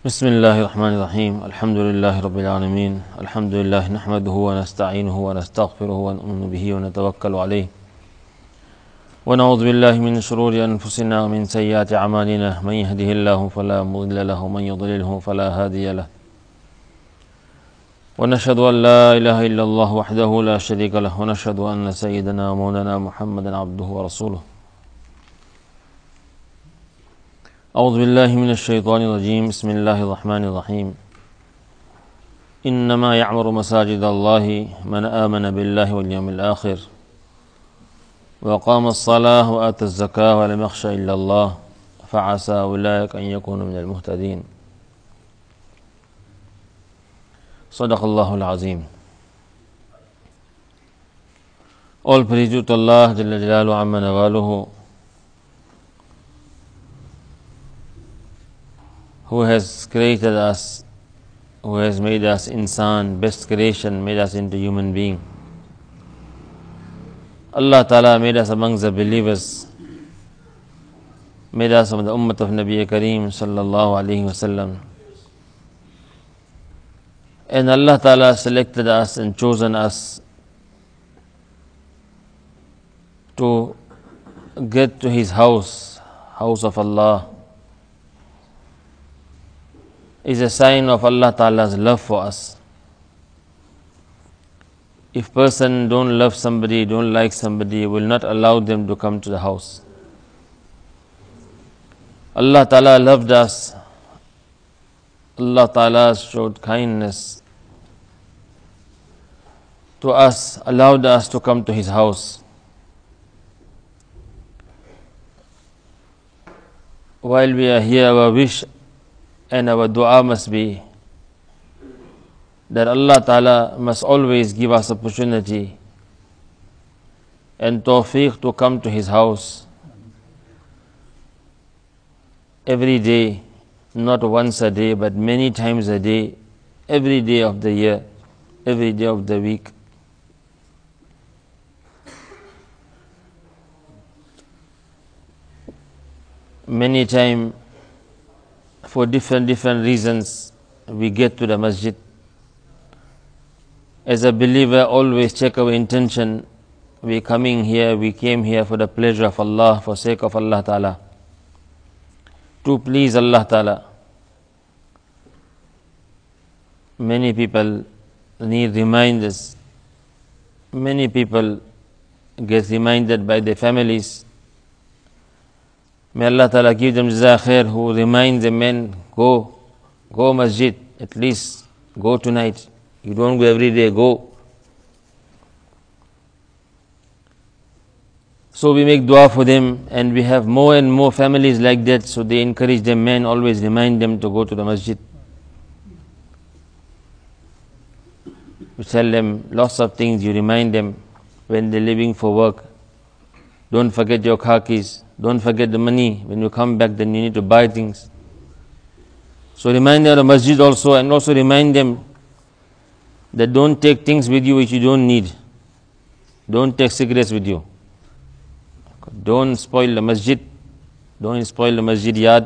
بسم الله الرحمن الرحيم الحمد لله رب العالمين الحمد لله نحمده ونستعينه ونستغفره ونؤمن به ونتوكل عليه ونعوذ بالله من شرور أنفسنا ومن سيئات أعمالنا من يهده الله فلا مضل له ومن يضلله فلا هادي له ونشهد أن لا إله إلا الله وحده لا شريك له ونشهد أن سيدنا ومولانا محمدا عبده ورسوله أعوذ بالله من الشيطان الرجيم بسم الله الرحمن الرحيم إنما يعمر مساجد الله من آمن بالله واليوم الآخر وقام الصلاة وآتى الزكاة ولم يخش إلا الله فعسى أولئك أن يكونوا من المهتدين صدق الله العظيم. All praise to Allah Jalla Jalaluhu Amma Nawaluhu, who has created us, who has made us insan, best creation, made us into human being. Allah Ta'ala made us amongst the believers, made us from the ummah of Nabi Kareem Sallallahu Alaihi Wasallam. And Allah Ta'ala selected us and chosen us to get to His house of Allah, is a sign of Allah Ta'ala's love for us. If person don't love somebody, don't like somebody, will not allow them to come to the house. Allah Ta'ala loved us. Allah Ta'ala showed kindness to us, allowed us to come to His house. While we are here, our wish and our dua must be that Allah Ta'ala must always give us opportunity and tawfiq to come to His house every day, not once a day, but many times a day, every day of the year, every day of the week. Many times, for different reasons, we get to the masjid. As a believer, always check our intention. We came here for the pleasure of Allah, for sake of Allah Ta'ala, to please Allah Ta'ala. Many people need reminders. Many people get reminded by their families. May Allah Ta'ala give them jazaa khair, who remind the men, go masjid, at least go tonight. You don't go every day, go. So we make dua for them, and we have more and more families like that, so they encourage them, men always remind them to go to the masjid. We tell them lots of things, you remind them when they're leaving for work. Don't forget your car keys. Don't forget the money. When you come back, then you need to buy things. So remind them of the masjid also, and also remind them that don't take things with you which you don't need. Don't take cigarettes with you. Don't spoil the masjid. Don't spoil the masjid yard.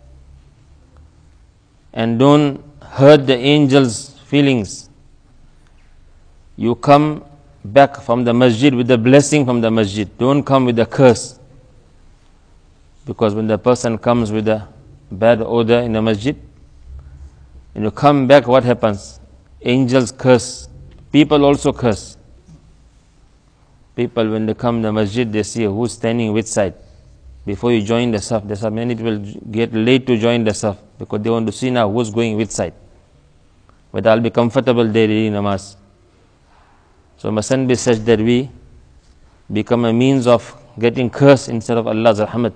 And don't hurt the angels' feelings. You come back from the masjid with the blessing from the masjid. Don't come with a curse. Because when the person comes with a bad odor in the masjid, when you come back, what happens? Angels curse. People also curse. People, when they come to the masjid, they see who's standing which side. Before you join the saf, there's many people get late to join the saf because they want to see now who's going which side. But I'll be comfortable there in namaz. So it mustn't be such that we become a means of getting cursed instead of Allah's rahmat.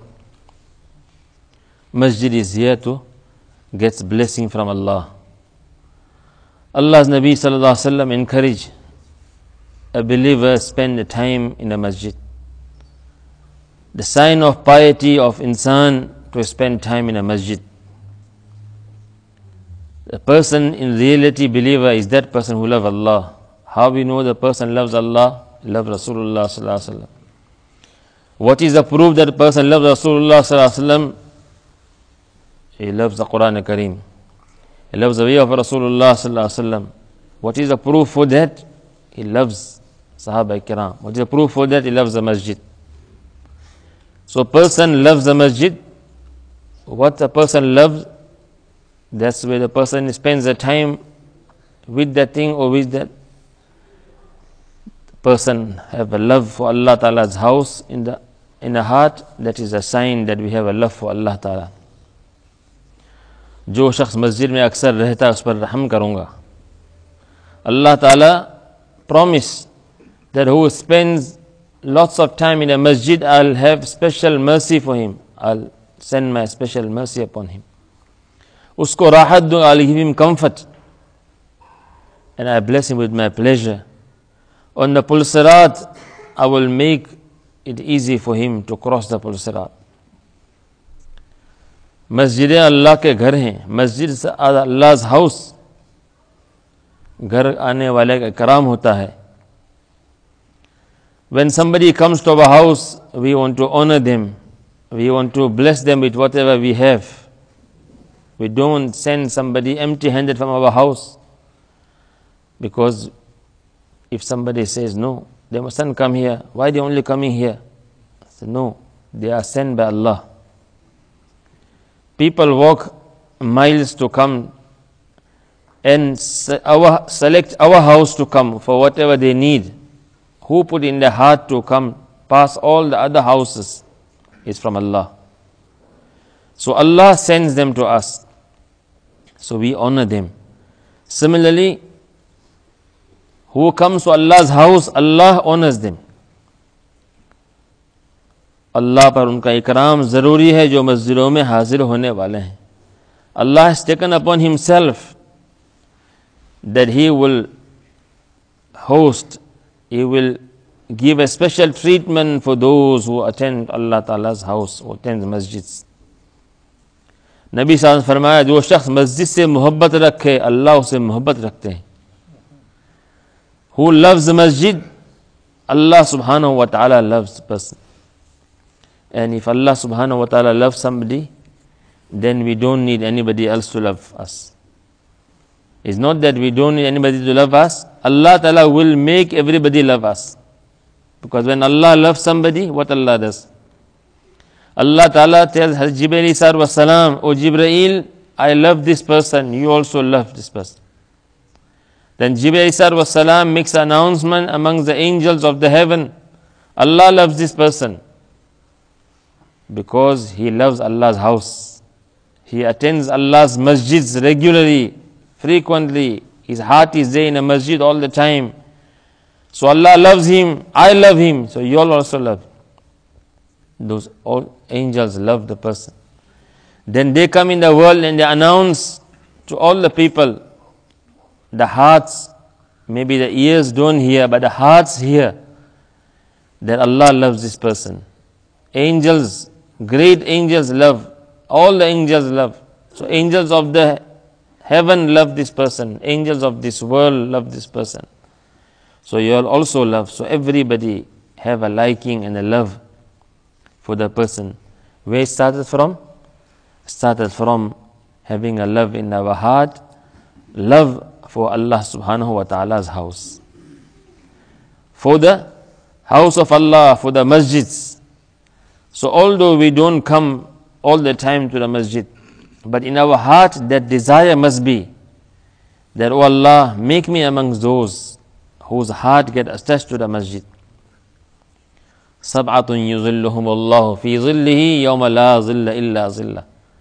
Masjid is here to get blessing from Allah. Allah's Nabi Sallallahu Alaihi Wasallam encouraged a believer spend the time in the masjid. The sign of piety of insan to spend time in a masjid. The person in reality believer is that person who loves Allah. How we know the person loves Allah? Loves Rasulullah Sallallahu Alaihi Wasallam. What is the proof that the person loves Rasulullah Sallallahu Alaihi Wasallam? He loves the Quran Kareem. He loves the way of Rasulullah sallallahu alaihi wasallam. What is the proof for that? He loves Sahaba Kiram. What is the proof for that? He loves the masjid. So a person loves the masjid. What a person loves, that's where the person spends the time with that thing or with that person. Have a love for Allah Ta'ala's house in the heart. That is a sign that we have a love for Allah Ta'ala. जो शख्स मस्जिद में अक्सर रहता है उस पर रहम करूँगा. Allah Ta'ala promised that who spends lots of time in a masjid, I'll have special mercy for him. I'll send my special mercy upon him. Usko rahat do, I'll give him comfort. And I bless him with my pleasure. On the Pulsirat, I will make it easy for him to cross the Pulsirat. मस्जिदें अल्लाह के घर हैं. मस्जिद अल्लाह's house. घर आने वाले का इकराम होता है. When somebody comes to our house, we want to honor them. We want to bless them with whatever we have. We don't send somebody empty-handed from our house. Because if somebody says, no, they mustn't come here. Why are they only coming here? I say, no, they are sent by Allah. People walk miles to come and select our house to come for whatever they need. Who put in their heart to come past all the other houses is from Allah. So Allah sends them to us. So we honor them. Similarly, who comes to Allah's house, Allah honors them. Allah पर उनका इकराम ज़रूरी है जो मस्जिदों में हाजिर होने वाले हैं. Allah has taken upon himself that he will host, he will give a special treatment for those who attend Allah Ta'ala's house, who attend the masjids. नबी साहब ने फरमाया जो शख्स मस्जिद से मोहब्बत रखे अल्लाह उसे मोहब्बत रखते हैं. Who loves the masjid, Allah subhanahu wa ta'ala loves the person. And if Allah subhanahu wa ta'ala loves somebody, then we don't need anybody else to love us. It's not that we don't need anybody to love us. Allah Ta'ala will make everybody love us. Because when Allah loves somebody, what Allah does? Allah Ta'ala tells Jibreel was salam, O Jibreel, I love this person, you also love this person. Then Jibreel was salam makes an announcement amongst the angels of the heaven. Allah loves this person. Because he loves Allah's house. He attends Allah's masjids regularly, frequently. His heart is there in a masjid all the time. So Allah loves him, I love him, so you all also love him. Those all angels love the person. Then they come in the world and they announce to all the people, the hearts, maybe the ears don't hear, but the hearts hear that Allah loves this person. Angels, great angels love, all the angels love. So angels of the heaven love this person, angels of this world love this person. So you all also love. So everybody have a liking and a love for the person. Where it started from? Started from having a love in our heart, love for Allah subhanahu wa ta'ala's house. For the house of Allah, for the masjids. So although we don't come all the time to the masjid, but in our heart that desire must be that, oh Allah, make me amongst those whose heart get attached to the masjid. سَبْعَةٌ يُظِلُّهُمُ اللَّهُ فِي ظِلِّهِ يَوْمَ لَا ظِلَّ إِلَّا ظِلَّهُ.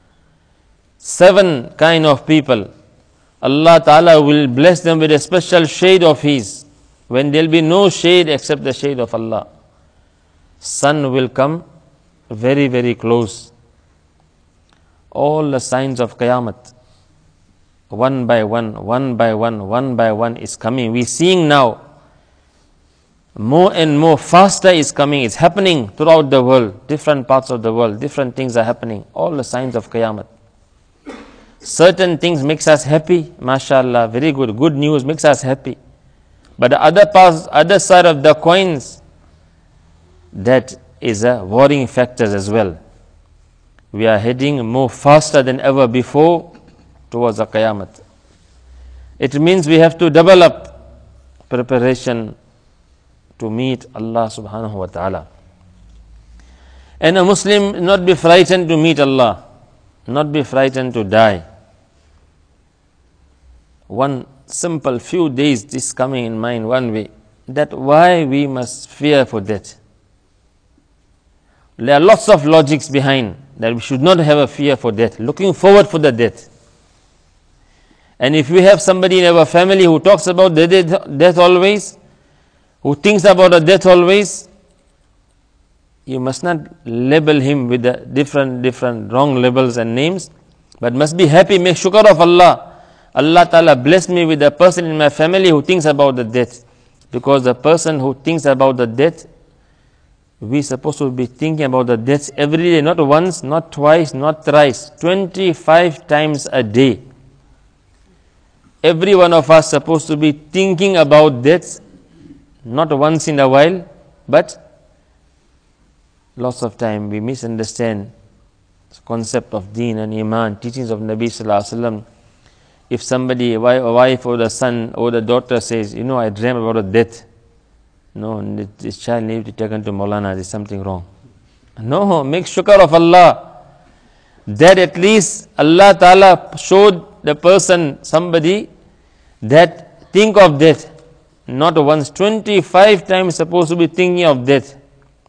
7 kind of people. Allah Ta'ala will bless them with a special shade of His, when there will be no shade except the shade of Allah. Sun will come very, very close. All the signs of Qiyamah, one by one, one by one, one by one is coming. We are seeing now, more and more faster is coming. It's happening throughout the world, different parts of the world, different things are happening. All the signs of Qiyamah. Certain things makes us happy, mashallah, very good, good news makes us happy. But the other side of the coins, that is a worrying factor as well. We are heading more faster than ever before towards the Qiyamah. It means we have to double up preparation to meet Allah subhanahu wa ta'ala. And a Muslim not be frightened to meet Allah, not be frightened to die. One simple few days this coming in mind one way, that why we must fear for death. There are lots of logics behind that we should not have a fear for death, looking forward for the death. And if we have somebody in our family who talks about the death always, who thinks about the death always, you must not label him with the different wrong labels and names, but must be happy, make shukr of Allah. Allah Ta'ala blessed me with a person in my family who thinks about the death. Because the person who thinks about the death, we supposed to be thinking about the death every day, not once, not twice, not thrice, 25 times a day. Every one of us supposed to be thinking about death, not once in a while, but lots of time we misunderstand the concept of deen and iman, teachings of Nabi Sallallahu Alaihi Wasallam. If somebody, a wife or the son or the daughter says, you know, I dream about a death. No, this child needs to be taken to Maulana, there's something wrong. No, make shukr of Allah. That at least Allah Ta'ala showed the person, somebody, that think of death. Not once, 25 times supposed to be thinking of death.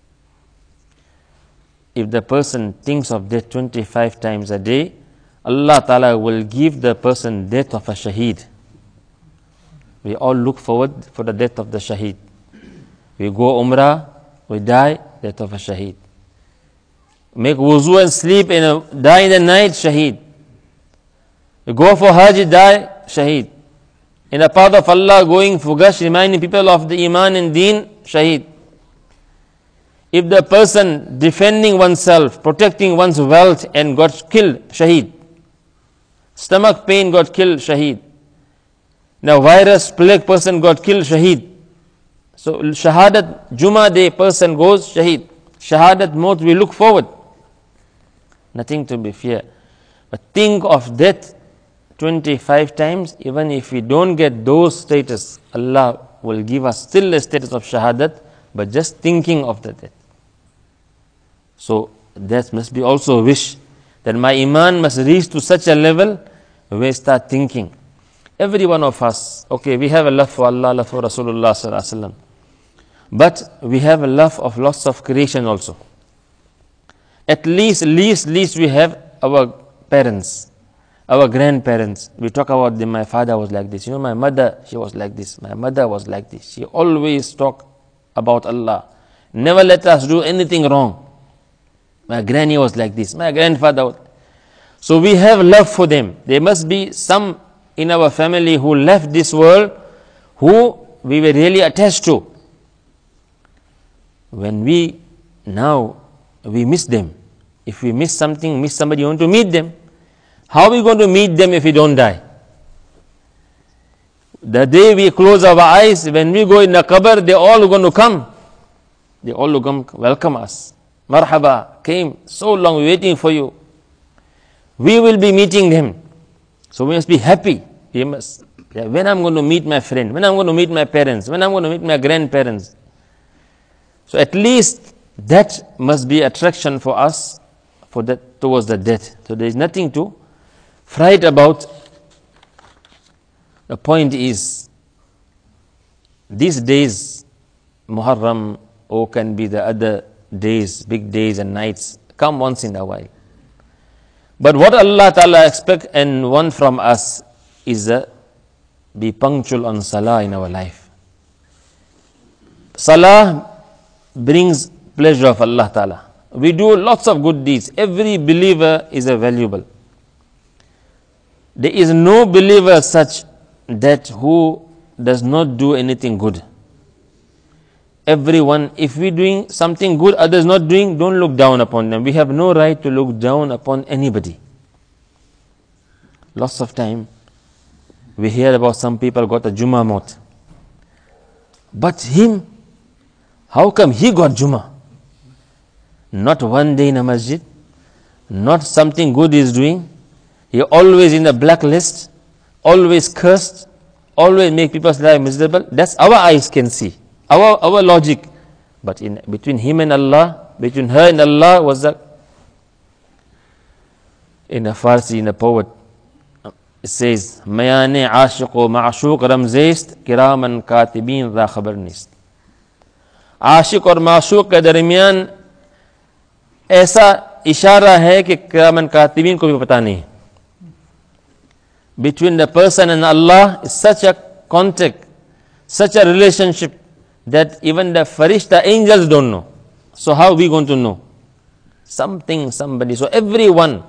If the person thinks of death 25 times a day, Allah Ta'ala will give the person death of a shaheed. We all look forward for the death of the shaheed. We go umrah, we die, death of a shaheed. Make wuzu and sleep and die in the night, shaheed. We go for hajj, die, shaheed. In the path of Allah, going for gush, reminding people of the iman and deen, shaheed. If the person defending oneself, protecting one's wealth and got killed, shaheed. Stomach pain got killed, shaheed. Now virus, plague person got killed, shaheed. So shahadat, Jummah day person goes, shaheed. Shahadat maut, we look forward. Nothing to be fear. But think of death 25 times, even if we don't get those status, Allah will give us still a status of shahadat, but just thinking of the death. So that must be also a wish, that my iman must reach to such a level where we start thinking. Every one of us, okay, we have a love for Allah, love for Rasulullah Sallallahu Alaihi Wasallam, but we have a love of lots of creation also. At least we have our parents, our grandparents. We talk about them, my father was like this, you know, my mother, she was like this, my mother was like this. She always talk about Allah, never let us do anything wrong. My granny was like this, my grandfather. So we have love for them. There must be some in our family who left this world, who we were really attached to. When we miss them. If we miss something, miss somebody, you want to meet them. How are we going to meet them if we don't die? The day we close our eyes, when we go in the qabr, they all going to come. They all will come welcome us. Marhaba, came, so long waiting for you. We will be meeting them. So we must be happy. We must, when I'm going to meet my friend, when I'm going to meet my parents, when I'm going to meet my grandparents. So at least that must be attraction for us for that, towards the death. So there is nothing to fright about. The point is, these days, Muharram, or can be the other days, big days and nights, come once in a while. But what Allah Ta'ala expects and want from us is be punctual on salah in our life. Salah brings pleasure of Allah Ta'ala. We do lots of good deeds. Every believer is a valuable. There is no believer such that who does not do anything good. Everyone, if we doing something good, others not doing, don't look down upon them. We have no right to look down upon anybody. Lots of time, we hear about some people got a Jummah maut. But him, how come he got Jummah? Not one day in a masjid, not something good he is doing. You're always in the blacklist, always cursed, always make people's life miserable. That's our eyes can see, our logic. But between him and Allah, between her and Allah was that. In a Farsi, in a poet, it says, Mayane aashiq o ma'ashuq ramzest, kiraman katibin ra khabar nist. आशिक और माशूक के दरमियान ऐसा इशारा है कि किरामन कातिबीन को भी पता नहीं. Between the person and Allah is such a contact, such a relationship that even the farishta angels don't know. So how are we going to know? Something, somebody. So everyone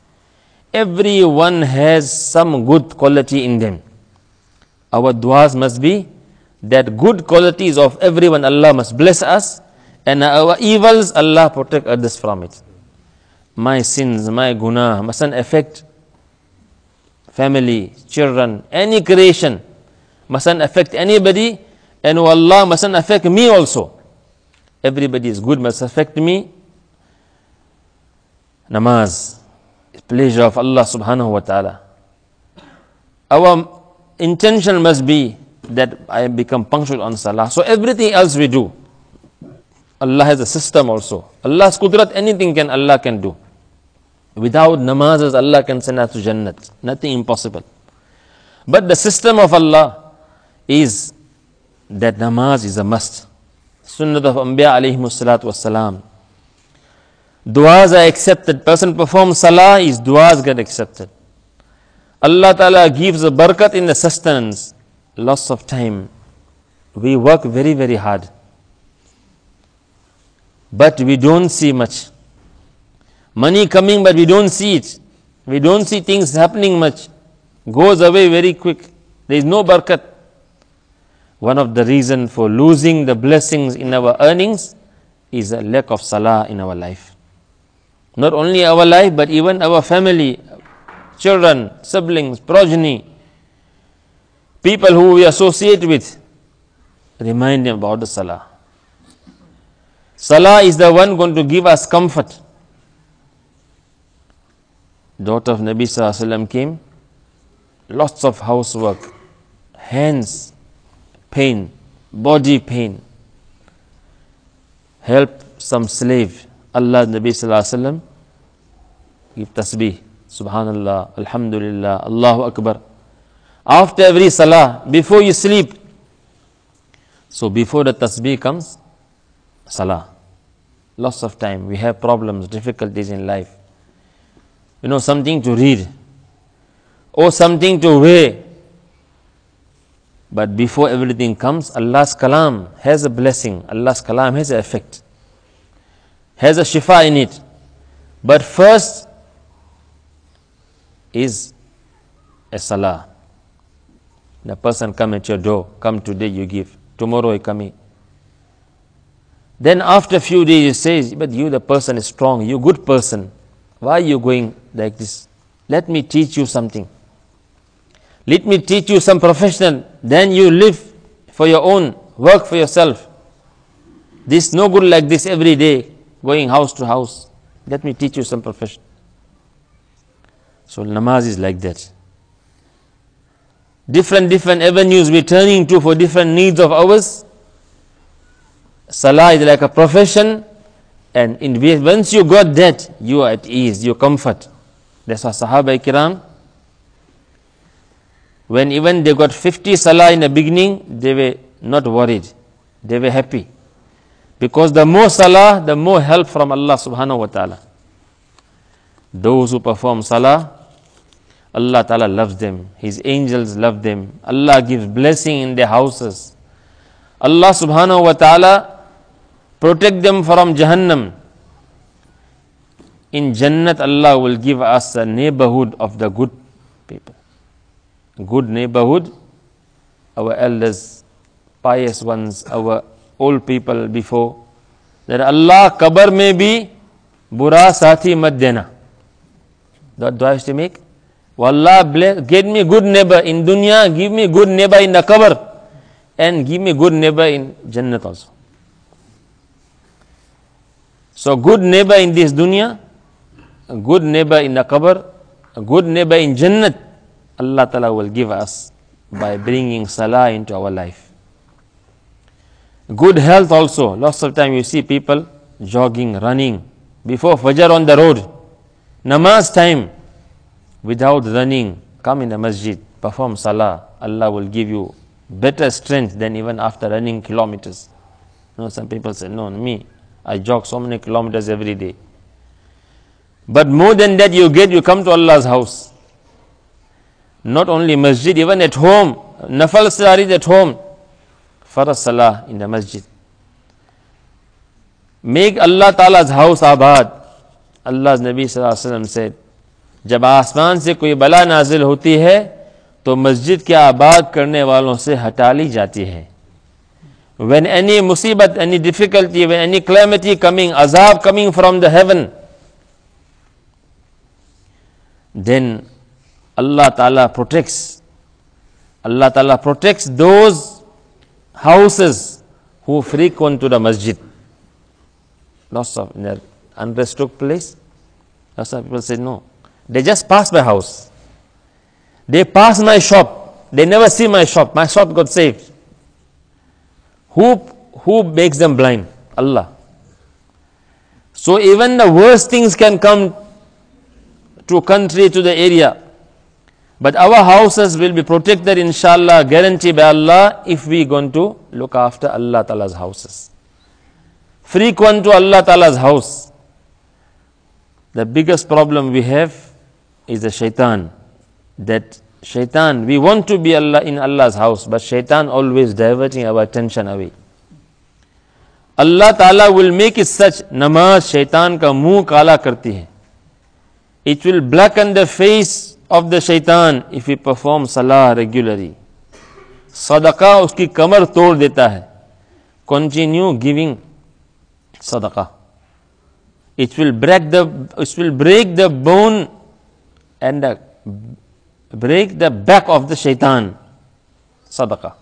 has some good quality in them. Our du'as must be that good qualities of everyone, Allah must bless us, and our evils, Allah protect others from it. My sins, my guna mustn't affect family, children, any creation, mustn't affect anybody, and Allah mustn't affect me also. Everybody is good, must affect me. Namaz, pleasure of Allah subhanahu wa ta'ala. Our intention must be that I become punctual on salah. So everything else we do, Allah has a system also. Allah's qudrat, anything Allah can do. Without namazes, Allah can send us to Jannat. Nothing impossible. But the system of Allah is that namaz is a must. Sunnat of Anbiya alayhimu salatu wassalam. Du'as are accepted. Person performs salah, his du'as get accepted. Allah Ta'ala gives a barakat in the sustenance. Loss of time. We work very, very hard. But we don't see much. Money coming, but we don't see it. We don't see things happening much. Goes away very quick. There is no barakat. One of the reasons for losing the blessings in our earnings is a lack of salah in our life. Not only our life, but even our family, children, siblings, progeny, people who we associate with. Remind them about the salah. Salah is the one going to give us comfort. Daughter of Nabi Sallallahu Alaihi Wasallam came, lots of housework, hands pain, body pain. Help some slave. Allah, Nabi Sallallahu Alaihi Wasallam, give tasbih. Subhanallah, Alhamdulillah, Allahu Akbar. After every salah, before you sleep. So before the tasbih comes, salah. Lots of time. We have problems, difficulties in life. Something to read or something to wear. But before everything comes, Allah's kalam has a blessing. Allah's kalam has an effect, has a shifa in it. But first is a salah. The person come at your door, come today you give, tomorrow you come. Then after a few days you say, but you the person is strong, you good person. Why are you going like this? Let me teach you something. Let me teach you some profession. Then you live for your own, work for yourself. This no good like this every day, going house to house. Let me teach you some profession. So namaz is like that. Different avenues we're turning to for different needs of ours. Salah is like a profession, and once you got that, you are at ease, you comfort. That's why Sahaba Kiram, when even they got 50 salah in the beginning, they were not worried. They were happy. Because the more salah, the more help from Allah subhanahu wa ta'ala. Those who perform salah, Allah Ta'ala loves them. His angels love them. Allah gives blessing in their houses. Allah subhanahu wa ta'ala protect them from Jahannam. In Jannat, Allah will give us a neighborhood of the good people. Good neighborhood, our elders, pious ones, our old people before. That Allah kabar mein bhi bura sathi mat dena. That dua is to make. Allah get me good neighbor in dunya, give me good neighbor in the kabar, and give me good neighbor in Jannat also. So good neighbor in this dunya, a good neighbor in the kabar, a good neighbor in Jannat, Allah Ta'ala will give us by bringing salah into our life. Good health also. Lots of time you see people jogging, running, before Fajr on the road. Namaz time, without running, come in the masjid, perform salah. Allah will give you better strength than even after running kilometers. You know, some people say, no, me, I jog so many kilometers every day. But more than that you come to Allah's house. Not only masjid, even at home, nafal salah at home, farz salah in the masjid. Make Allah Ta'ala's house abad. Allah's Nabi Sallallahu Alaihi Wasallam said, जब आसमान से कोई बला नाजिल होती है तो मस्जिद के आबाद करने वालों से हटा ली जाती है. When any musibat, any difficulty, when any calamity coming, azab coming from the heaven, then Allah Ta'ala protects. Allah Ta'ala protects those houses who frequent to the masjid. Lots of unrest took place. Lots of people say, no, they just pass my house. They pass my shop. They never see my shop. My shop got saved. Who makes them blind? Allah. So even the worst things can come to a country, to the area. But our houses will be protected, inshallah, guaranteed by Allah, if we going to look after Allah Ta'ala's houses. Frequent to Allah Ta'ala's house. The biggest problem we have is the shaitan. That shaitan, we want to be in Allah's house, but shaitan always diverting our attention away. Allah Ta'ala will make it such, namaz shaitan ka muh kala karti hai. It will blacken the face of the shaitan if he performs salah regularly. Sadaqah uski kamar tod deta hai. Continue giving sadaqah. It will break the bone and break the back of the shaitan. Sadaqah.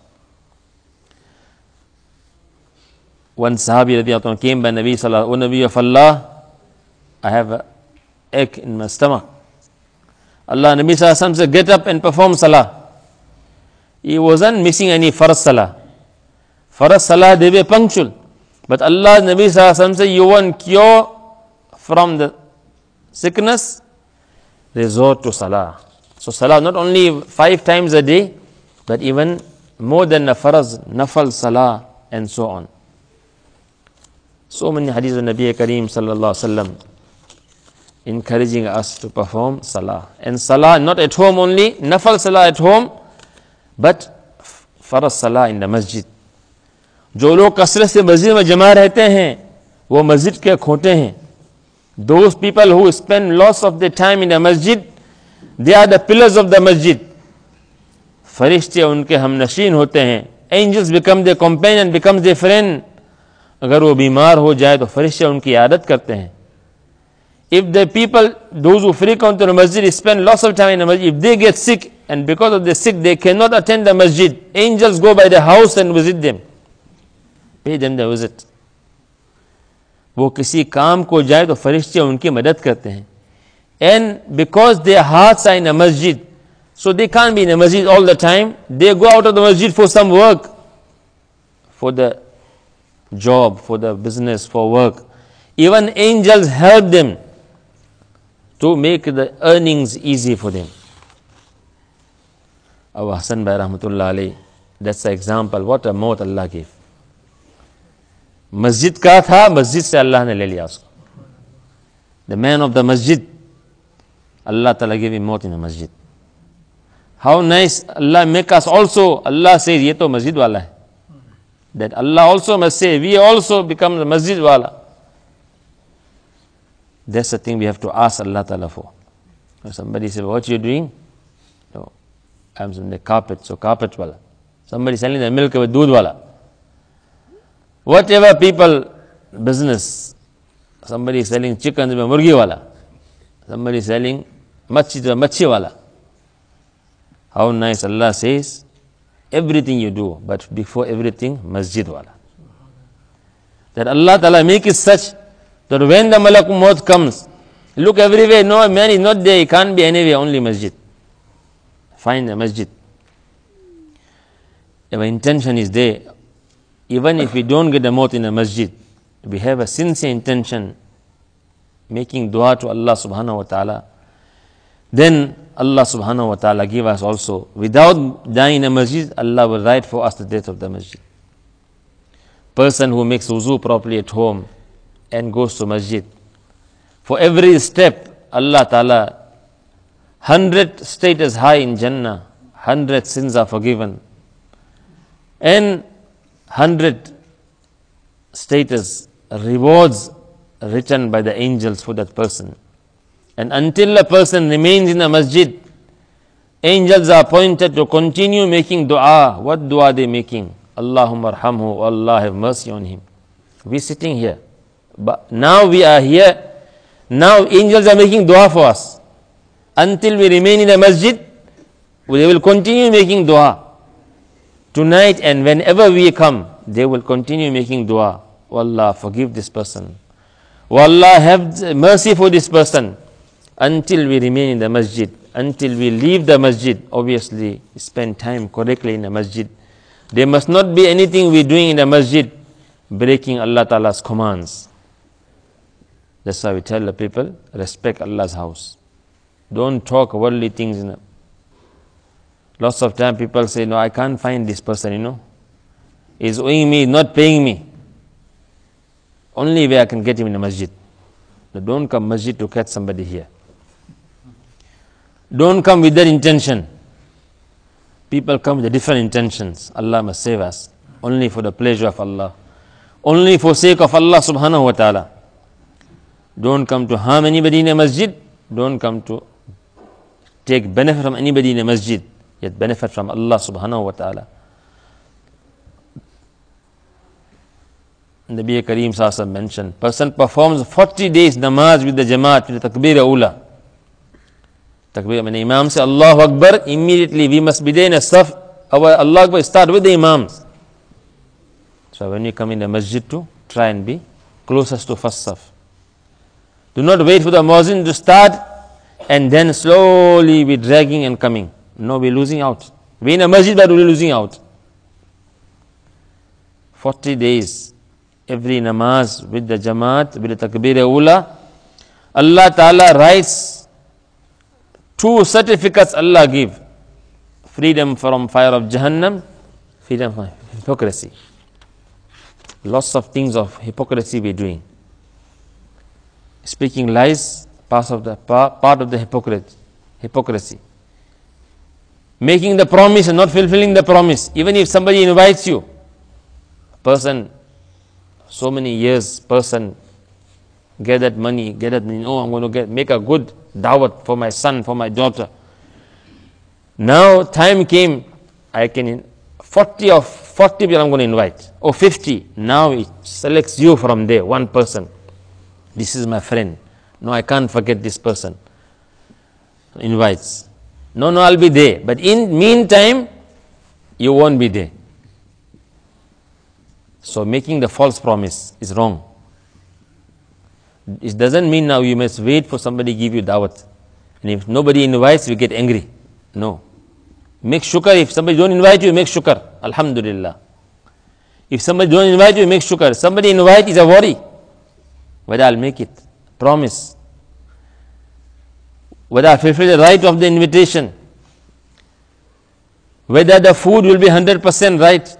One Sahabi radiyallahu anhu came by Nabi Sallallahu Alaihi Wasallam, O Nabi of Allah, I have an ache in my stomach. Allah, Nabi Sallallahu Alaihi Wasallam said, get up and perform salah. He wasn't missing any farz salah. Farz salah, they were punctual. But Allah, Nabi Sallallahu Alaihi Wasallam said, you want cure from the sickness, resort to salah. So salah not only 5 times a day, but even more than the farz, nafal salah, and so on. So many hadiths of Nabi Kareem Sallallahu Alaihi Wasallam encouraging us to perform salah. And salah not at home only, nafal salah at home, but farz salah in the masjid. जो लोग कसरत से मस्जिद में जमा रहते हैं वो मस्जिद के खोटे हैं. Those people who spend lots of their time in the masjid, they are the pillars of the masjid. फरिश्ते उनके हमनशीन होते हैं. Angels become their companion, becomes their friend. अगर वो बीमार हो जाए तो फरिश्ते उनकी आदत करते हैं. If the people, those who frequent the masjid, spend lots of time in the masjid, if they get sick and because of the sick they cannot attend the masjid, angels go by the house and visit them, pay them the visit. वो किसी काम को जाए तो फरिश्ते उनकी मदद करते हैं. And because their hearts are in a masjid, so they can't be in a masjid all the time. They go out of the masjid for some work, for the job, for the business, for work. Even angels help them to make the earnings easy for them. Our Hassan Bhai Rahmatullah Alayhi, that's the example. What a maut Allah gave. Masjid ka tha, masjid se Allah ne le liya usko. The man of the masjid, Allah Ta'ala gave him maut in the masjid. How nice Allah make us also. Allah says, ye to masjid wala hai. That Allah also must say, we also become the masjid wala. That's the thing we have to ask Allah Ta'ala for. If somebody says, what are you doing? No, I'm selling the carpet, so carpet wala. Somebody selling the milk with doodh wala. Whatever people, business, somebody selling chicken with murgi wala. Somebody selling machi to machi wala. How nice Allah says, everything you do, but before everything, masjid wala. That Allah Ta'ala make it such that when the malakul maut comes, Look everywhere, no, man is not there, he can't be anywhere, only masjid. Find a masjid. If our intention is there, even if we don't get the maut in a masjid, we have a sincere intention, making dua to Allah subhanahu wa ta'ala, then Allah subhanahu wa ta'ala give us also, without dying in a masjid, Allah will write for us the death of the masjid. Person who makes wuzu properly at home and goes to masjid, for every step, Allah ta'ala, 100 status high in Jannah, 100 sins are forgiven, and 100 status rewards written by the angels for that person. And until a person remains in a masjid, angels are appointed to continue making dua. What dua are they making? Allahumma arhamhu, Allah have mercy on him. We are sitting here, but now we are here. Now angels are making dua for us. Until we remain in a masjid, they will continue making dua. Tonight and whenever we come, they will continue making dua. Oh Allah, forgive this person. Oh Allah, have mercy for this person. Until we remain in the masjid, until we leave the masjid, obviously spend time correctly in the masjid. There must not be anything we doing in the masjid breaking Allah Ta'ala's commands. That's why we tell the people, respect Allah's house. Don't talk worldly things. Lots of time people say, no, I can't find this person, He's owing me, not paying me. Only way I can get him in the masjid. Now don't come masjid to catch somebody here. Don't come with that intention. People come with different intentions. Allah must save us. Only for the pleasure of Allah. Only for sake of Allah subhanahu wa ta'ala. Don't come to harm anybody in a masjid. Don't come to take benefit from anybody in a masjid. Yet benefit from Allah subhanahu wa ta'ala. Nabi Kareem Sallallahu mentioned, person performs 40 days namaz with the Jamaat, with the Takbir Ula. Takbir, when the Imam says Allahu Akbar, immediately we must be there in a saf. Our Allah Akbar start with the Imams. So when you come in the masjid to, try and be closest to first saf. Do not wait for the muazzin to start and then slowly be dragging and coming. No, we're losing out. We're in a masjid but we're losing out. 40 days, every namaz with the Jamaat, with the Takbir Ula, Allah Ta'ala writes 2 certificates Allah give. Freedom from fire of Jahannam, freedom from hypocrisy. Lots of things of hypocrisy we're doing. Speaking lies, part of the hypocrisy. Making the promise and not fulfilling the promise. Even if somebody invites you, person, so many years, person gathered money, I'm going to make a good dawat for my son, for my daughter. Now time came, I can 40 people I'm going to invite, or 50. Now it selects you from there, one person. This is my friend. No, I can't forget this person. Invites. No, I'll be there. But in meantime, you won't be there. So making the false promise is wrong. It doesn't mean now you must wait for somebody to give you dawat. And if nobody invites, you get angry. No. Make shukr. If somebody don't invite you, make shukr. Alhamdulillah. If somebody don't invite you, make shukr. Somebody invite is a worry. Whether I'll make it. Promise. Whether I fulfill the right of the invitation. Whether the food will be 100% right.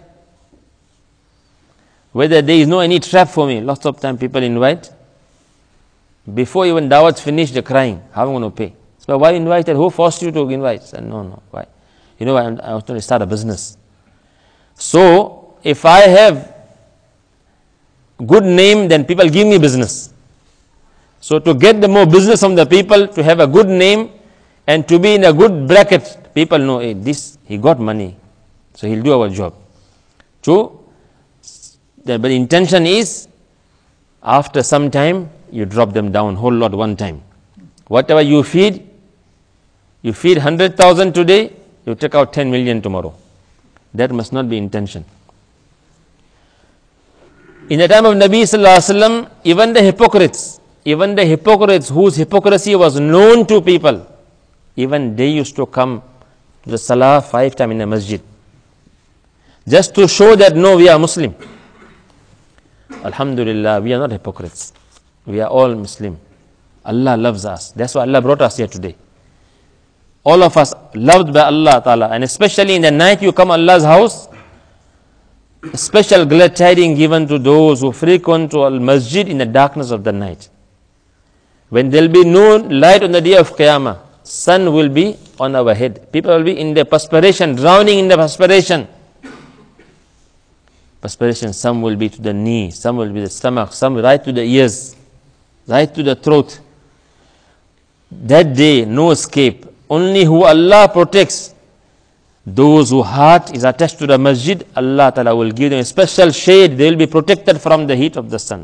Whether there is no any trap for me. Lots of time people invite. Before even dawat's finished, they're crying. How am I going to pay? So why invited? Who forced you to invite? I said, no. Why? I was going to start a business. So, if I have good name, then people give me business. So to get the more business from the people, to have a good name, and to be in a good bracket, people know, hey, he got money, so he'll do our job. But the intention is, after some time, you drop them down whole lot one time. Whatever you feed 100,000 today, you take out 10 million tomorrow. That must not be intention. In the time of Nabi Sallallahu Alaihi Wasallam, even the hypocrites, even the hypocrites whose hypocrisy was known to people, even they used to come to the salah 5 times in the masjid, just to show that no, we are Muslim. Alhamdulillah, we are not hypocrites. We are all Muslim. Allah loves us. That's why Allah brought us here today. All of us loved by Allah Ta'ala, and especially in the night you come Allah's house, a special glad tidings given to those who frequent to al-masjid in the darkness of the night. When there will be no light on the day of Qiyamah, sun will be on our head. People will be in the perspiration, drowning in the perspiration. Perspiration, some will be to the knee, some will be the stomach, some right to the ears, right to the throat. That day, no escape. Only who Allah protects, those whose heart is attached to the masjid, Allah Ta'ala will give them a special shade. They will be protected from the heat of the sun.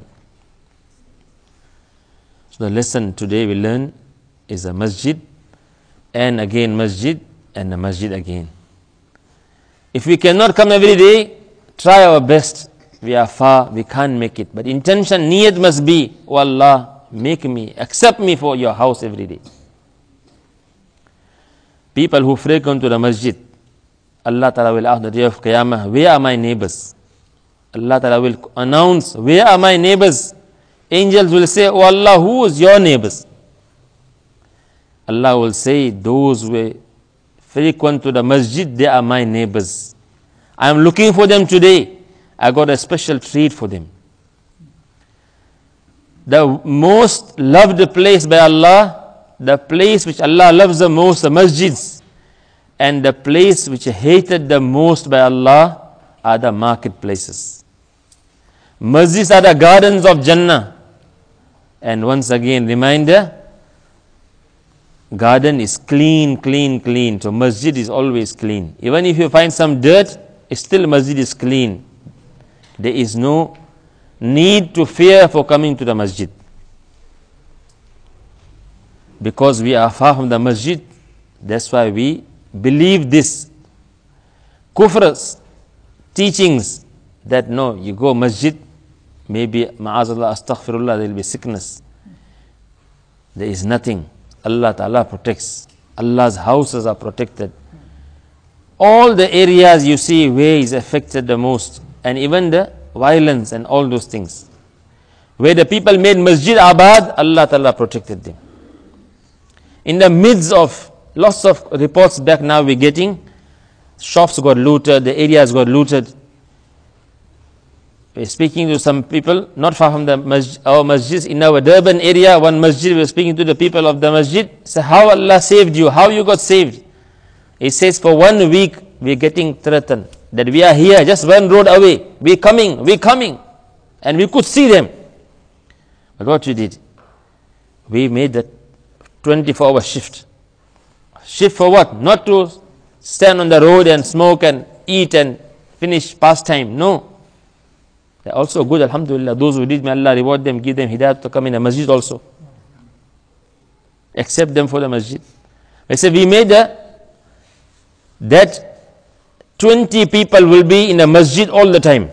So the lesson today we learn is a masjid, and again masjid, and a masjid again. If we cannot come every day, try our best. We are far, we can't make it. But intention, niyat must be, oh Allah, make me, accept me for your house every day. People who frequent to the masjid, Allah Ta'ala will ask the day of Qiyamah, where are my neighbors? Allah Ta'ala will announce, where are my neighbors? Angels will say, oh Allah, who is your neighbors? Allah will say, those who frequent to the masjid, they are my neighbors. I am looking for them today. I got a special treat for them. The most loved place by Allah, the place which Allah loves the most, the masjids, and the place which hated the most by Allah are the marketplaces. Masjids are the gardens of Jannah. And once again, reminder, garden is clean, clean, clean. So masjid is always clean. Even if you find some dirt, still masjid is clean. There is no need to fear for coming to the masjid. Because we are far from the masjid, that's why we believe this kufr's teachings that no, you go masjid, maybe ma'azallah, astaghfirullah, there will be sickness. There is nothing. Allah Ta'ala protects. Allah's houses are protected. All the areas you see where is affected the most, and even the violence and all those things. Where the people made masjid abad, Allah Ta'ala protected them. In the midst of lots of reports back now we're getting, shops got looted, the areas got looted. We're speaking to some people, not far from the our masjids in our Durban area, one masjid, we're speaking to the people of the masjid, say how Allah saved you, how you got saved. It says for 1 week we're getting threatened that we are here, just one road away, we're coming, and we could see them. But what we did, we made that 24-hour shift. Shift for what? Not to stand on the road and smoke and eat and finish pastime. No. They're also good, alhamdulillah. Those who did, may Allah reward them, give them hidayat to come in the masjid also. Accept them for the masjid. I say we made that 20 people will be in the masjid all the time.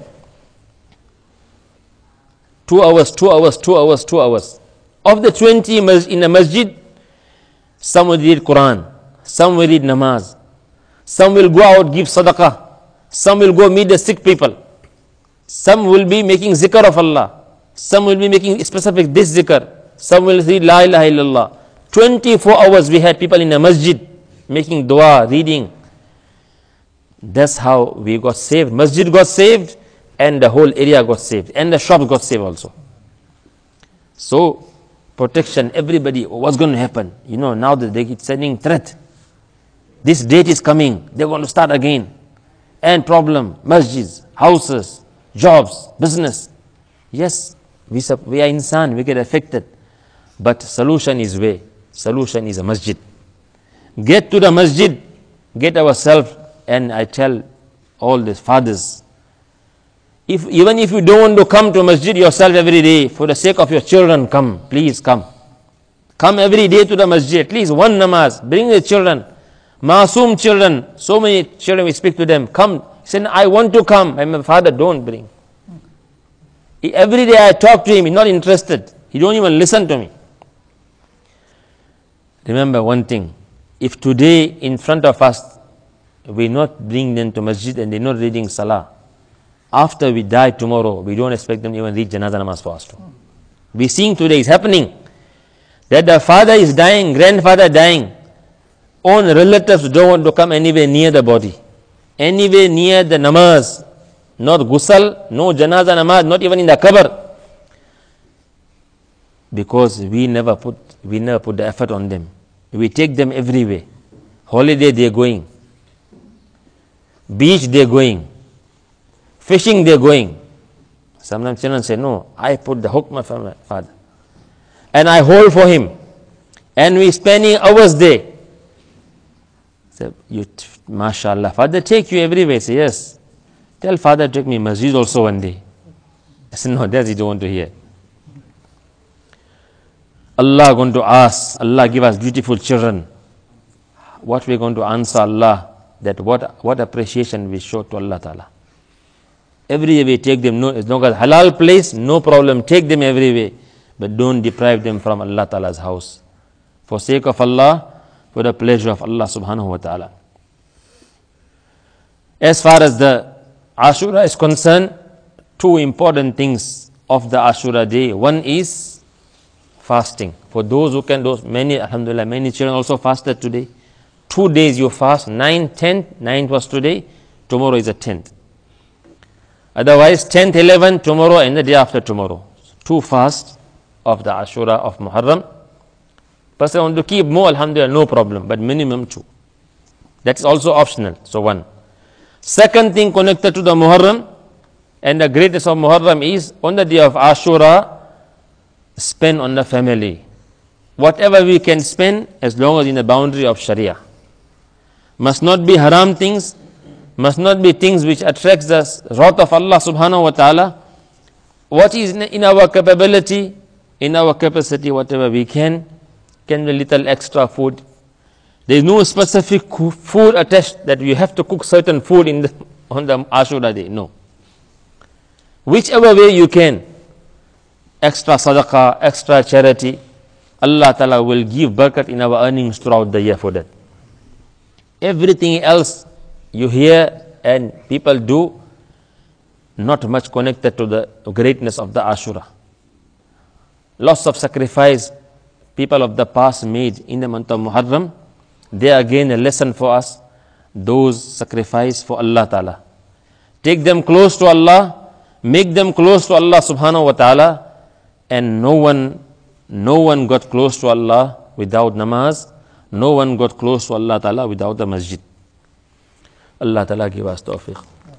2 hours, 2 hours, 2 hours, 2 hours. Of the 20 in the masjid, some will read Quran, some will read namaz, some will go out, give sadaqah, some will go meet the sick people, some will be making zikr of Allah, some will be making specific this zikr, some will read la ilaha illallah. 24 hours we had people in the masjid making dua, reading. That's how we got saved. Masjid got saved, and the whole area got saved, and the shop got saved also. So, protection, everybody, what's going to happen? You know, now that they keep sending threat. This date is coming, they're going to start again. And problem, masjids, houses, jobs, business. Yes, we are insan, we get affected. But solution is way. Solution is a masjid. Get to the masjid, get ourselves, and I tell all the fathers, even if you don't want to come to masjid yourself every day, for the sake of your children, come, please come. Come every day to the masjid, at least one namaz, bring the children, masoom children, so many children we speak to them, come. He said, I want to come. I'm a father, don't bring. Every day I talk to him, he's not interested. He don't even listen to me. Remember one thing, if today in front of us, we not bring them to masjid and they're not reading salah, after we die tomorrow, we don't expect them to even read janazah namaz for us too. We seeing today is happening, that the father is dying, grandfather dying, own relatives don't want to come anywhere near the body, anywhere near the namaz, not ghusl, no janazah namaz, not even in the qabr. Because we never put the effort on them. We take them everywhere. Holiday they are going, beach they are going, fishing they are going. Sometimes children say, no, I put the hukmah for my father and I hold for him, and we spending hours there. So, mashallah, father take you everywhere. Say, yes. Tell father take me masjid also one day. I said, no, that you don't want to hear. Allah going to ask, Allah give us beautiful children. What we are going to answer Allah, that what appreciation we show to Allah Ta'ala. Everywhere we take them, no, as long as halal place, no problem, take them everywhere. But don't deprive them from Allah Ta'ala's house. For sake of Allah, for the pleasure of Allah Subhanahu Wa Ta'ala. As far as the Ashura is concerned, two important things of the Ashura day. One is fasting. For those who can, many, alhamdulillah, many children also fasted today. 2 days you fast, 9th, 10th, 9th was today, tomorrow is the 10th. Otherwise, 10th, 11th, tomorrow and the day after tomorrow. 2 fasts of the Ashura of Muharram. Person want to keep more, alhamdulillah, no problem, but minimum 2. That's also optional, so 1. Second thing connected to the Muharram, and the greatness of Muharram is, on the day of Ashura, spend on the family. Whatever we can spend, as long as in the boundary of Sharia. Must not be haram things, must not be things which attracts the wrath of Allah Subhanahu Wa Ta'ala. What is in our capability, in our capacity, whatever we can be little extra food. There is no specific food attached that you have to cook certain food on the Ashura day. No. Whichever way you can, extra sadaqah, extra charity, Allah Ta'ala will give barakat in our earnings throughout the year for that. Everything else you hear and people do, not much connected to the greatness of the Ashura. Lots of sacrifice people of the past made in the month of Muharram. They are again a lesson for us. Those sacrifice for Allah Ta'ala. Take them close to Allah, make them close to Allah Subhanahu Wa Ta'ala, and no one got close to Allah without namaz. No one got close to Allah Ta'ala without the masjid. Allah Ta'ala give us tawfiq.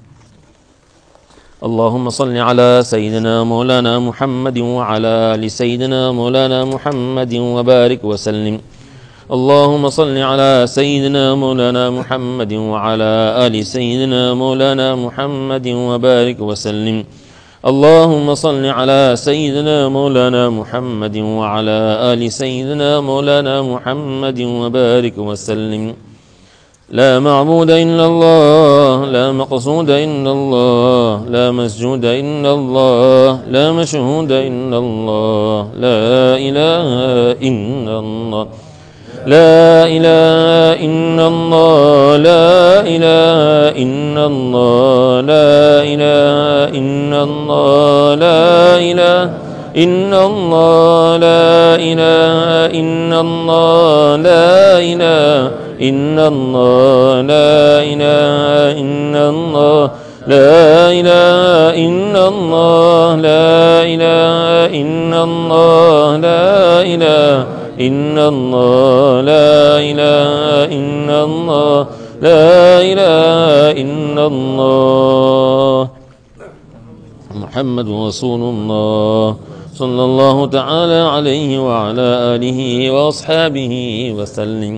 اللهم صل على سيدنا مولانا محمد وعلى آل سيدنا مولانا محمد وبارك وسلم. اللهم صل على سيدنا مولانا محمد وعلى آل سيدنا مولانا محمد وبارك وسلم. اللهم صل على سيدنا مولانا محمد وعلى آل سيدنا مولانا محمد وبارك وسلم. لا معبود إلا الله، لا مقصود إلا الله، لا مسجود إلا الله، لا مشهود إلا الله، لا إله إلا الله، لا إله إلا الله، لا إله إلا الله، لا إله إلا الله، لا إله إلا الله، لا إله إلا الله، لا إله إلا الله، لا إله إلا الله، لا إله إلا الله، لا إله إلا الله، لا إله إلا الله، لا إله إلا الله، لا إله إلا الله، محمد رسول الله صلى الله تعالى عليه وعلى آله وأصحابه وسلم.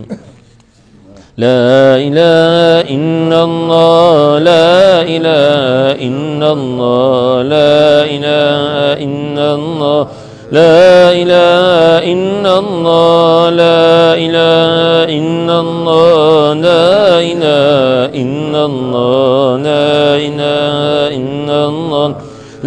لا إله إلا الله، لا إله إلا الله، لا إله إلا الله، لا إله إلا الله، لا إله إلا الله، لا إله إلا الله، لا إله إلا الله،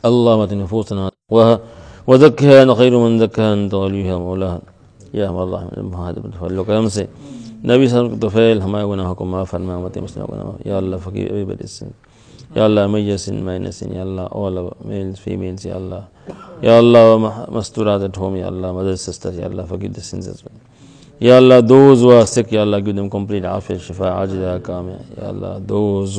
اللهم آت نفوسنا وزكها أنت خير من زكاها أنت وليها مولاها या अल्लाह करम से नबी सल्लल्लाहु अलैहि वसल्लम तो fail हमारे गुनाहों को माफ़ फरमा मत मुस्लिम गुनाह या अल्लाह forgive everybody's sin ya Allah major sin minor sin ya Allah all of males females ya Allah masturat at home ya Allah mothers sisters ya Allah forgive the sins as well ya Allah those who are sick ya Allah give them complete afiyat shifa ajila kamya ya Allah those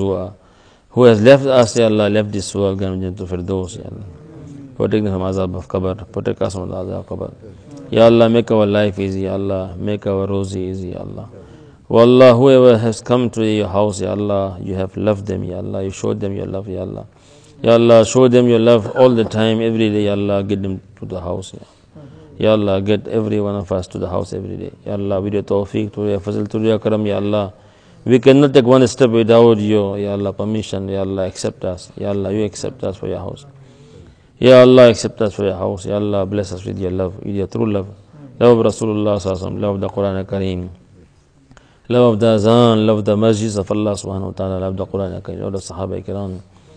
who has left us ya Allah left this world grant them to firdaus ya Allah protect them from azab of qabr protect us from the azab of qabr Ya Allah, make our life easy, Ya Allah, make our rosy easy, Ya Allah. Wallah, whoever has come to your house, Ya Allah, you have loved them, Ya Allah, you showed them your love, Ya Allah. Ya Allah, show them your love all the time, every day, Ya Allah, get them to the house, Ya Allah, get every one of us to the house every day. Ya Allah, with your tawfiq, to your fazl, to your karam, Ya Allah. We cannot take one step without your, Ya Allah, permission, Ya Allah, accept us. Ya Allah, you accept us for your house. Ya Allah, accept us for your house. Ya Allah, bless us with your love, with your true love. Love of Rasulullah Sallallahu Alaihi Wasallam, love of the Quran al-Kareem, love of the Azan, love of the masjids of Allah Subhanahu Wa Ta'ala, love of the Quran al-Kareem, love of the Sahaba Kiram,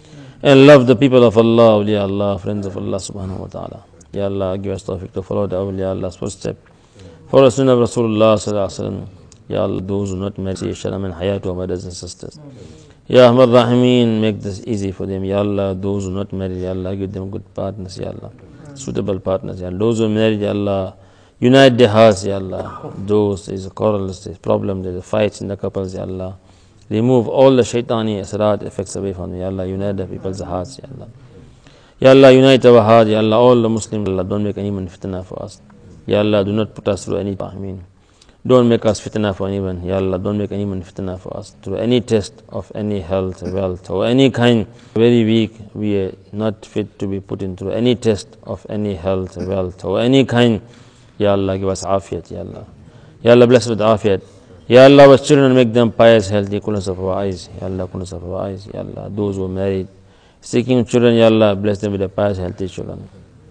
and love the people of Allah, awliya Allah, friends of Allah Subhanahu Wa Ta'ala. Ya Allah, give us tawfiq to follow the awliya Allah's footstep. Follow the sunnah of Rasulullah Sallallahu Alaihi Wasallam. Ya Allah, those who not marry, Shalom and Hayat to our mothers and sisters. Ya Ahmad Rahimeen, make this easy for them. Ya Allah, those who not married, Ya Allah, give them good partners, Ya Allah, suitable partners, Ya Allah. Those who married, Ya Allah, unite their hearts, Ya Allah. Those is quarrels, there's problems, there's fights in the couples, Ya Allah. Remove all the shaitani asrat effects away from them, Ya Allah. Unite the people's hearts, Ya Allah. Ya Allah, unite our hearts, Ya Allah. All the Muslims, Allah, don't make anyone fitna for us. Ya Allah, do not put us through any Ameen. Don't make us fitna for anyone. Ya Allah, don't make anyone fitna for us. Through any test of any health, wealth, or any kind, very weak, we are not fit to be put in through any test of any health, wealth, or any kind. Ya Allah, give us afiyat, Ya Allah. Ya Allah, bless us with afiyat. Ya Allah, our children, make them pious, healthy, coolness of our eyes. Ya Allah, coolness of our eyes. Ya Allah, those who are married, seeking children, Ya Allah, bless them with the pious, healthy children.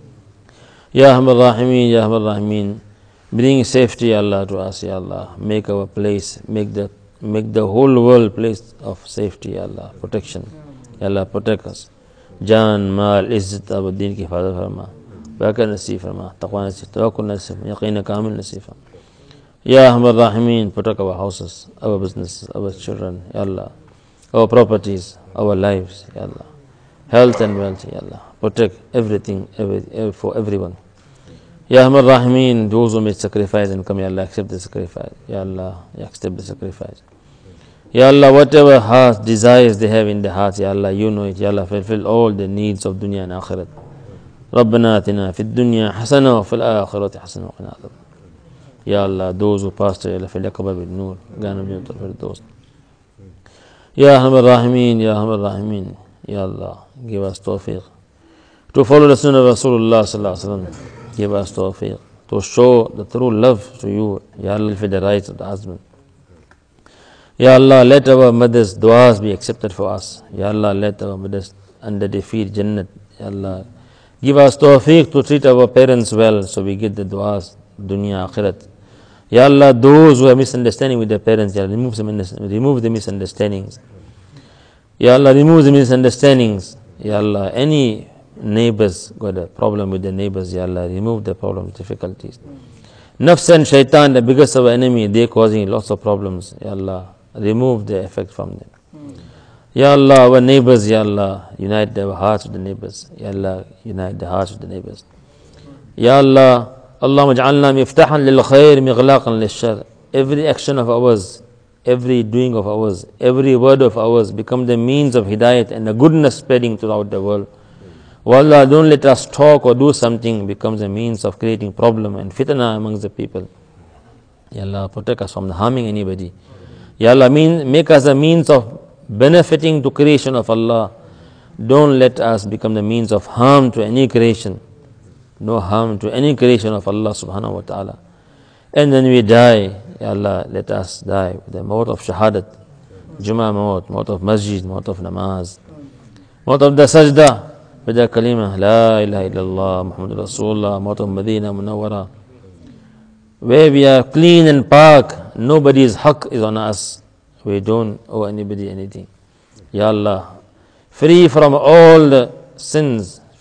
Ya Ahmad Rahimeen, Ya Ahmad Rahimeen. Bring safety, Allah, to us, Ya Allah. Make our place, make the whole world place of safety, Ya Allah. Protection, Ya Allah, protect us. Jaan, Mal, Izzat, our Deen ki hifazat farma. Barakah nasib farma. Taqwa nasib, tawakkul nasib, yaqeen kamil nasib farma. Ya Ahmad Rahimeen, protect our houses, our businesses, our children, Ya Allah. Our properties, our lives, Ya Allah. Health and wealth, Ya Allah. Protect everything, for everyone. Ya Ahmad Rahimeen, those who made sacrifice and come, Ya Allah, accept the sacrifice. Ya Allah, accept the sacrifice. Ya Allah, whatever heart desires they have in their hearts, Ya Allah, you know it. Ya Allah, fulfill all the needs of dunya and akhirat. ربنا آتنا في الدنيا حسنة وفي الآخرة حسنة وقنا عذاب. Ya Allah, those who passed away, فليقبل بالنور غانم جنة الفردوس. Ya Ahmad Rahimeen, Ya Ahmad Rahimeen, Ya Allah, give us tawfiq to follow the sunnah of Rasulullah Sallallahu Alaihi Wasallam. Give us tawfiq to show the true love to you, Ya Allah, for the rights of the husband. Ya Allah, let our mothers' du'as be accepted for us. Ya Allah, let our mothers under the feet Jannat. Ya Allah, give us tawfiq to treat our parents well, so we get the du'as, dunya, akhirat. Ya Allah, those who are misunderstanding with their parents, Ya Allah, remove the misunderstandings. Ya Allah, remove the misunderstandings. Ya Allah, any neighbors got a problem with their neighbors, Ya Allah, remove the problems, difficulties. Nafs and shaitan, the biggest of our enemy, they causing lots of problems. Ya Allah, remove the effect from them. Ya Allah, our neighbors, Ya Allah, unite our hearts with the neighbors. Ya Allah, unite the hearts with the neighbors. Ya Allah, Allahumma ja'alna miftahan lil khair mighlaqan lil shar. Every action of ours, every doing of ours, every word of ours become the means of hidayat and the goodness spreading throughout the world. Wallah, don't let us talk or do something becomes a means of creating problem and fitna amongst the people. Ya Allah, protect us from harming anybody. Ya Allah, make us a means of benefiting to creation of Allah. Don't let us become the means of harm to any creation. No harm to any creation of Allah subhanahu wa ta'ala. And then we die. Ya Allah, let us die with the maut of shahadat, Jummah maut of masjid, maut of namaz, maut of the sajda, with the kalima, La ilaha illallah, Muhammad Rasulullah, maut of Medina Munawwara, where we are clean and park, nobody's haqq is on us. We don't owe anybody anything. Ya Allah, free from all the sins,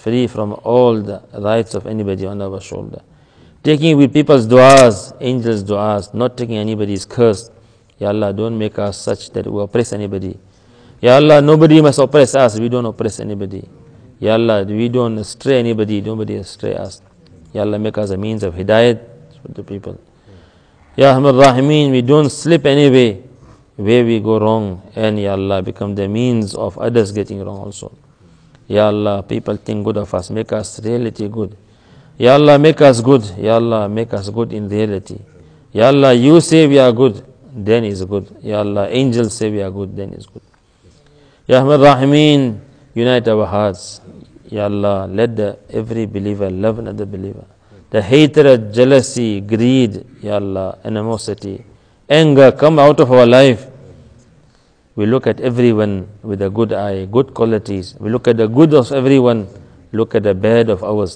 free from all the rights of anybody on our shoulder. Taking with people's du'as, angels' du'as, not taking anybody's curse. Ya Allah, don't make us such that we oppress anybody. Ya Allah, nobody must oppress us, we don't oppress anybody. Ya Allah, we don't astray anybody, nobody astray us. Ya Allah, make us a means of hidayat for the people. Ya Ahmad Rahimeen, we don't slip anyway where we go wrong, and Ya Allah, become the means of others getting wrong also. Ya Allah, people think good of us, make us reality good. Ya Allah, make us good. Ya Allah, make us good in reality. Ya Allah, you say we are good, then is good. Ya Allah, angels say we are good, then is good. Ya Ahmad Rahimeen, unite our hearts. Ya Allah, let every believer love another believer. The hatred, jealousy, greed, Ya Allah, animosity, anger come out of our life. We look at everyone with a good eye, good qualities. We look at the good of everyone, look at the bad of ours.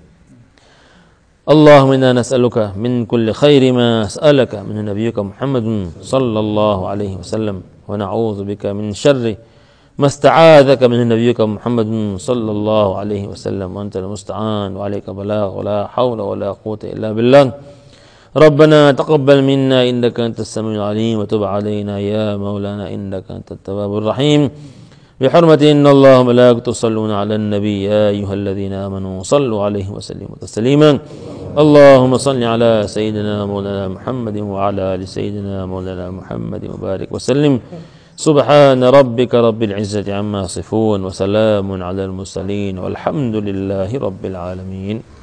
اللهم إنا نسألك من كل خير ما أسألك من نبيك محمد صلى الله عليه وسلم ونعوذ بك من شر ما استعاذك من نبيك محمد صلى الله عليه وسلم وأنت المستعان وعليك بلاغ ولا حول ولا قوة إلا بالله. ربنا تقبل منا إنك أنت السميع العليم وتب علينا يا مولانا إنك أنت التواب الرحيم. بحرمة إن الله وملائكته يصلون على النبي يا أيها الذين آمنوا صلوا عليه وسلموا تسليما. اللهم صل على سيدنا مولانا محمد وعلى آل سيدنا مولانا محمد وبارك وسلم. سبحان ربك رب العزة عما يصفون وسلام على المرسلين والحمد لله رب العالمين.